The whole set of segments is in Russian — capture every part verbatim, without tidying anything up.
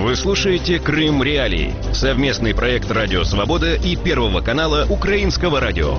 Вы слушаете «Крым Реалии» — совместный проект «Радио Свобода» и Первого канала Украинского радио.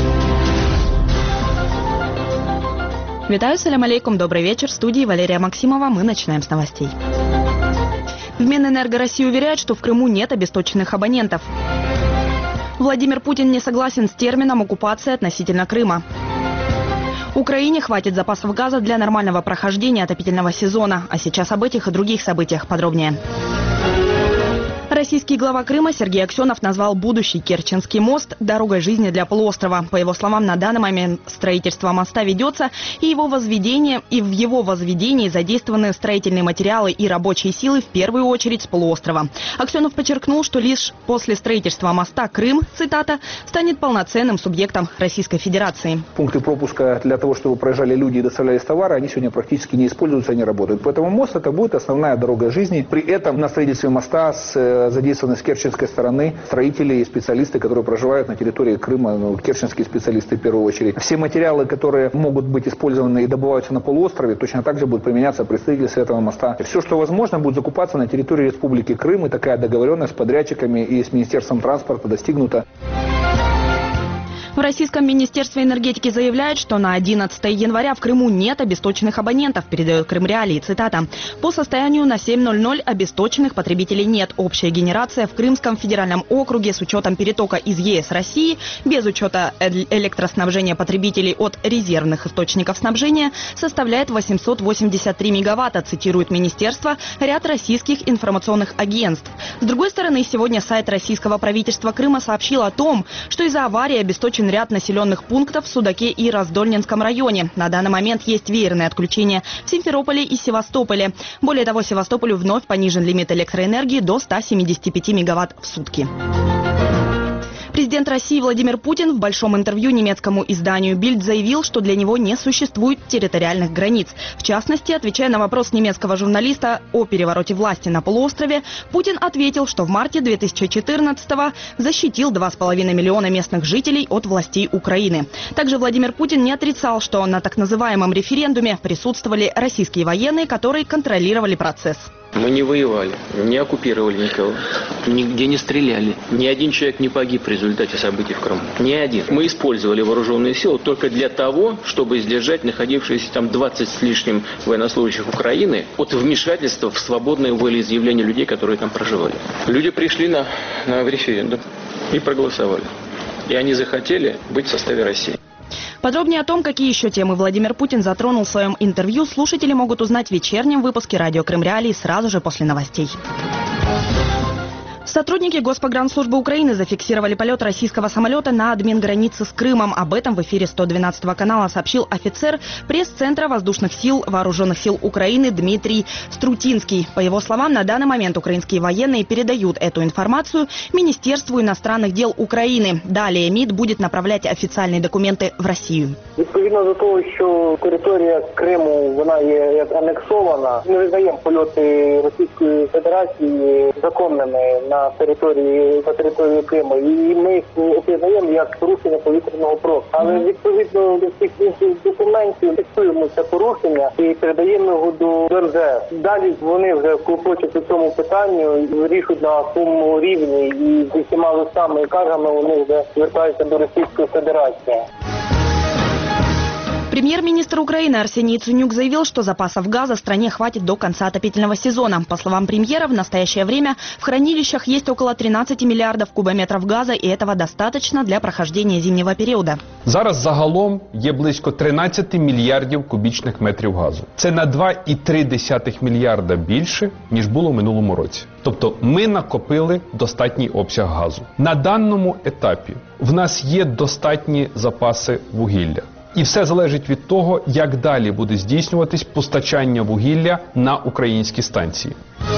Витаю, салям алейкум, добрый вечер. В студии Валерия Максимова. Мы начинаем с новостей. В Минэнерго России уверяют, что в Крыму нет обесточенных абонентов. Владимир Путин не согласен с термином оккупации относительно Крыма. Украине хватит запасов газа для нормального прохождения отопительного сезона. А сейчас об этих и других событиях подробнее. Российский глава Крыма Сергей Аксенов назвал будущий Керченский мост дорогой жизни для полуострова. По его словам, на данный момент строительство моста ведется, и его возведение, и в его возведении задействованы строительные материалы и рабочие силы в первую очередь с полуострова. Аксенов подчеркнул, что лишь после строительства моста Крым, цитата, станет полноценным субъектом Российской Федерации. Пункты пропуска для того, чтобы проезжали люди и доставлялись товары, они сегодня практически не используются, не работают. Поэтому мост это будет основная дорога жизни. При этом на строительстве моста с задействованы с керченской стороны строители и специалисты, которые проживают на территории Крыма, ну, керченские специалисты в первую очередь. Все материалы, которые могут быть использованы и добываются на полуострове, точно так же будут применяться при строительстве этого моста. Все, что возможно, будет закупаться на территории Республики Крым, и такая договоренность с подрядчиками и с Министерством транспорта достигнута. В Российском Министерстве энергетики заявляют, что на одиннадцатое января в Крыму нет обесточенных абонентов, передает Крым Реалии, цитата. По состоянию на семь ноль ноль обесточенных потребителей нет. Общая генерация в Крымском федеральном округе с учетом перетока из ЕС России, без учета электроснабжения потребителей от резервных источников снабжения, составляет восемьсот восемьдесят три мегаватта, цитирует Министерство ряд российских информационных агентств. С другой стороны, сегодня сайт российского правительства Крыма сообщил о том, что из-за аварии обесточен ряд населенных пунктов в Судаке и Раздольнинском районе. На данный момент есть веерные отключения в Симферополе и Севастополе. Более того, Севастополю вновь понижен лимит электроэнергии до ста семидесяти пяти мегаватт в сутки. Президент России Владимир Путин в большом интервью немецкому изданию «Бильд» заявил, что для него не существует территориальных границ. В частности, отвечая на вопрос немецкого журналиста о перевороте власти на полуострове, Путин ответил, что в марте две тысячи четырнадцатого защитил два с половиной миллиона местных жителей от властей Украины. Также Владимир Путин не отрицал, что на так называемом референдуме присутствовали российские военные, которые контролировали процесс. Мы не воевали, не оккупировали никого, нигде не стреляли. Ни один человек не погиб в результате событий в Крыму. Ни один. Мы использовали вооруженные силы только для того, чтобы сдержать находившиеся там двадцать с лишним военнослужащих Украины от вмешательства в свободное волеизъявление людей, которые там проживали. Люди пришли на, на референдум и проголосовали. И они захотели быть в составе России. Подробнее о том, какие еще темы Владимир Путин затронул в своем интервью, слушатели могут узнать в вечернем выпуске радио «Крым Реалии» сразу же после новостей. Сотрудники Госпогранслужбы Украины зафиксировали полет российского самолета на админгранице с Крымом. Об этом в эфире сто двенадцатого канала сообщил офицер пресс-центра воздушных сил Вооруженных сил Украины Дмитрий Струтинский. По его словам, на данный момент украинские военные передают эту информацию Министерству иностранных дел Украины. Далее МИД будет направлять официальные документы в Россию. Відповідно до того, що територія Криму, вона є як анексована, ми визнаємо польоти Російської Федерації законними на території, на території Криму. І ми їх опізнаємо як порушення повітряного простору. Але відповідно до всіх інших документів фіксуємо це порушення і передаємо його до ем зе ес. Далі вони вже клопочуть у цьому питанні, вирішують на своєму рівні і зі всіма листами і каргами вони вже звертаються до Російської Федерації. Премьер-министр Украины Арсений Яценюк заявил, что запасов газа стране хватит до конца отопительного сезона. По словам премьера, в настоящее время в хранилищах есть около тринадцати миллиардов кубометров газа, и этого достаточно для прохождения зимнего периода. Зараз загалом є близько тринадцяти мільярдів кубічних метрів газу. Це на два цілих три десятих мільярда більше, ніж було в минулому році. Тобто ми накопили достатній обсяг газу. На даному етапі в нас є достатні запаси вугілля. І все залежить від того, як далі буде здійснюватись постачання вугілля на українські станції.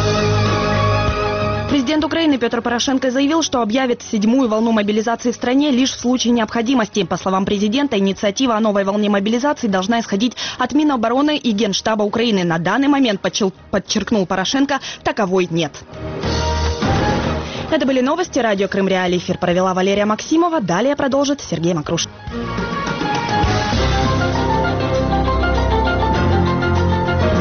Президент Украины Петр Порошенко заявил, что объявит седьмую волну мобилизации в стране лишь в случае необходимости. По словам президента, инициатива о новой волне мобилизации должна исходить от Минобороны и Генштаба Украины. На данный момент, подчеркнул Порошенко, таковой нет. Это были новости. Радио «Крым Реалии». Эфир провела Валерия Максимова. Далее продолжит Сергей Макруш.